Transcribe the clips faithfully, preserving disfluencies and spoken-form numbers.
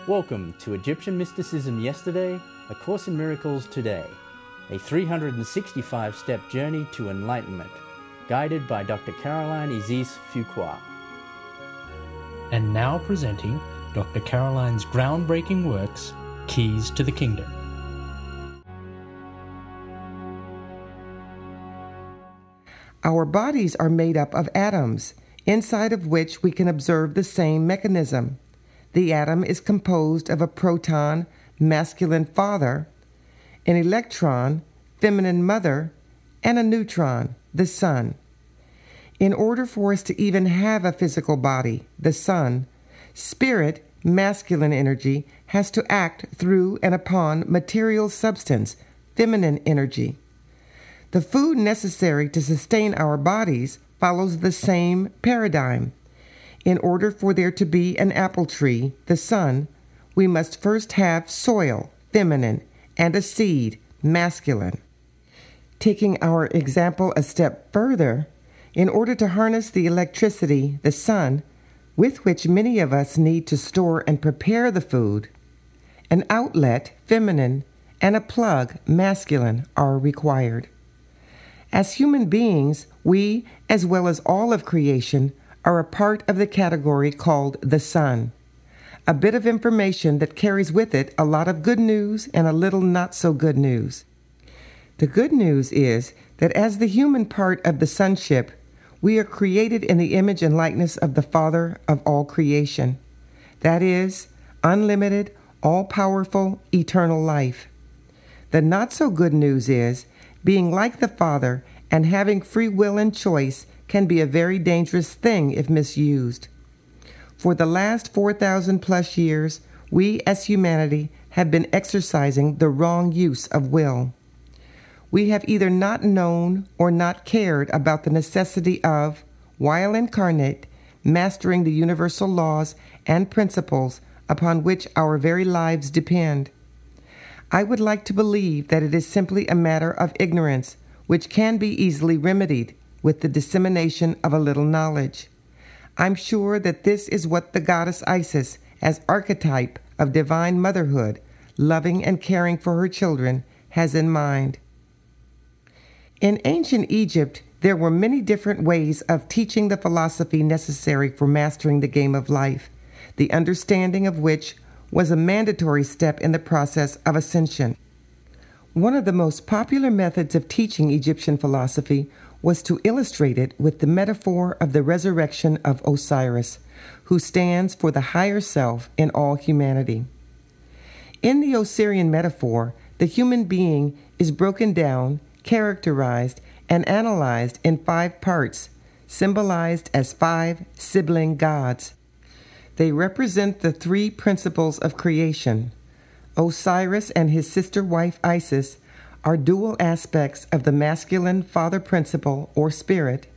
Welcome to Egyptian Mysticism Yesterday, A Course in Miracles Today, a three hundred sixty-five step journey to enlightenment, guided by Doctor Caroline Isis-Fuqua. And now presenting Doctor Caroline's groundbreaking works, Keys to the Kingdom. Our bodies are made up of atoms, inside of which we can observe the same mechanism. The atom is composed of a proton, masculine father, an electron, feminine mother, and a neutron, the sun. In order for us to even have a physical body, the sun, spirit, masculine energy, has to act through and upon material substance, feminine energy. The food necessary to sustain our bodies follows the same paradigm. In order for there to be an apple tree, the sun, we must first have soil, feminine, and a seed, masculine. Taking our example a step further, in order to harness the electricity, the sun, with which many of us need to store and prepare the food, an outlet, feminine, and a plug, masculine, are required. As human beings, we, as well as all of creation, are a part of the category called the sun, a bit of information that carries with it a lot of good news and a little not so good news. The good news is that as the human part of the sonship, we are created in the image and likeness of the Father of all creation. That is, unlimited, all-powerful, eternal life. The not so good news is, being like the Father and having free will and choice can be a very dangerous thing if misused. For the last four thousand plus years, we as humanity have been exercising the wrong use of will. We have either not known or not cared about the necessity of, while incarnate, mastering the universal laws and principles upon which our very lives depend. I would like to believe that it is simply a matter of ignorance, which can be easily remedied with the dissemination of a little knowledge. I'm sure that this is what the goddess Isis, as archetype of divine motherhood, loving and caring for her children, has in mind. In ancient Egypt, there were many different ways of teaching the philosophy necessary for mastering the game of life, the understanding of which was a mandatory step in the process of ascension. One of the most popular methods of teaching Egyptian philosophy was to illustrate it with the metaphor of the resurrection of Osiris, who stands for the higher self in all humanity. In the Osirian metaphor, the human being is broken down, characterized, and analyzed in five parts, symbolized as five sibling gods. They represent the three principles of creation. Osiris and his sister wife Isis are dual aspects of the masculine father principle or spirit.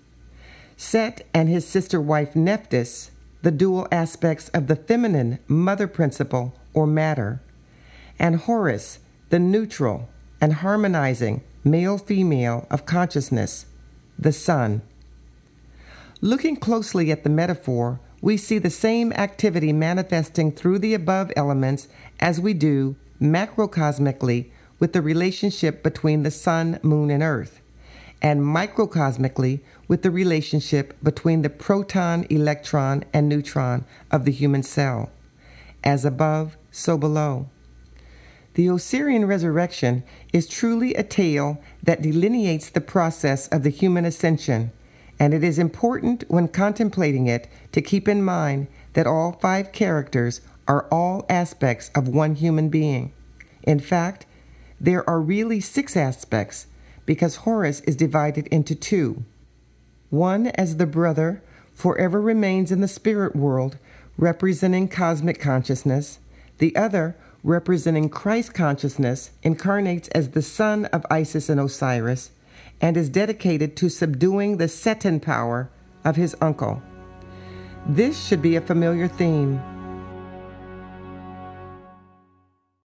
Set and his sister wife Nephthys, the dual aspects of the feminine mother principle or matter. And Horus, the neutral and harmonizing male-female of consciousness, the sun. Looking closely at the metaphor, we see the same activity manifesting through the above elements as we do macrocosmically with the relationship between the sun, moon, and earth, and microcosmically with the relationship between the proton, electron, and neutron of the human cell. As above, so below. The Osirian resurrection is truly a tale that delineates the process of the human ascension, and it is important when contemplating it to keep in mind that all five characters are all aspects of one human being. In fact, there are really six aspects, because Horus is divided into two. One as the brother forever remains in the spirit world, representing cosmic consciousness. The other, representing Christ consciousness, incarnates as the son of Isis and Osiris, and is dedicated to subduing the Seten power of his uncle. This should be a familiar theme.